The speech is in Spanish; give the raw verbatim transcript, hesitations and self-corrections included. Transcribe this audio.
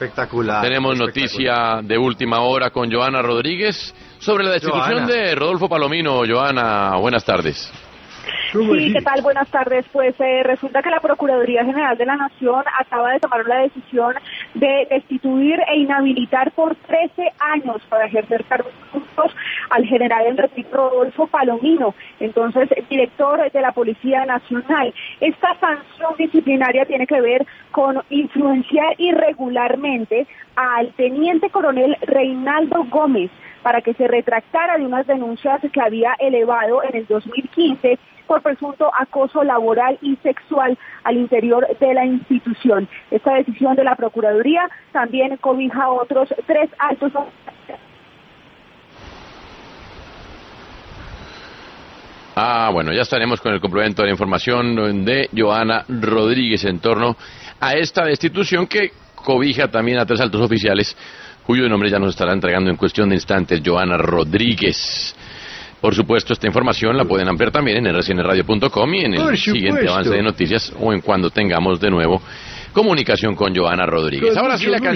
Espectacular. Tenemos espectacular. noticia de última hora con Joana Rodríguez sobre la destitución Joana. de Rodolfo Palomino. Joana, buenas tardes. Sí, ¿qué tal? Buenas tardes. Pues eh, resulta que la Procuraduría General de la Nación acaba de tomar la decisión de destituir e inhabilitar por trece años para ejercer cargos públicos al general Enrique Rodolfo Palomino, entonces director de la Policía Nacional. Esta sanción disciplinaria tiene que ver con influenciar irregularmente al teniente coronel Reinaldo Gómez para que se retractara de unas denuncias que había elevado en el dos mil quince por presunto acoso laboral y sexual al interior de la institución. Esta decisión de la Procuraduría también cobija a otros tres altos. Ah, bueno, ya estaremos con el complemento de la información de Joana Rodríguez en torno a esta destitución que cobija también a tres altos oficiales, cuyo nombre ya nos estará entregando en cuestión de instantes Joana Rodríguez. Por supuesto, esta información la pueden ampliar también en r c n radio punto com y en el siguiente avance de noticias o en cuando tengamos de nuevo comunicación con Joana Rodríguez. Ahora sí, la